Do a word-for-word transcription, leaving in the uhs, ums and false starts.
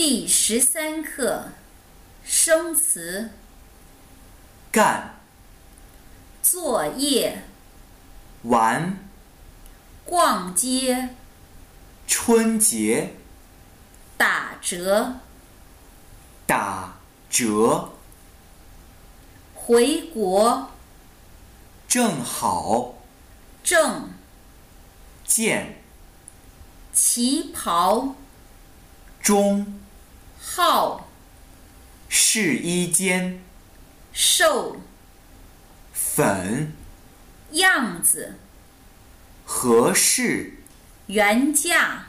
第十三课生词。 干、 作业、 玩、 逛街、 春节、 打折、 打折、 回国、 正好、 正、 见、 旗袍、 中、 号、 试衣间、 瘦、 粉、 样子、 合适、 原价、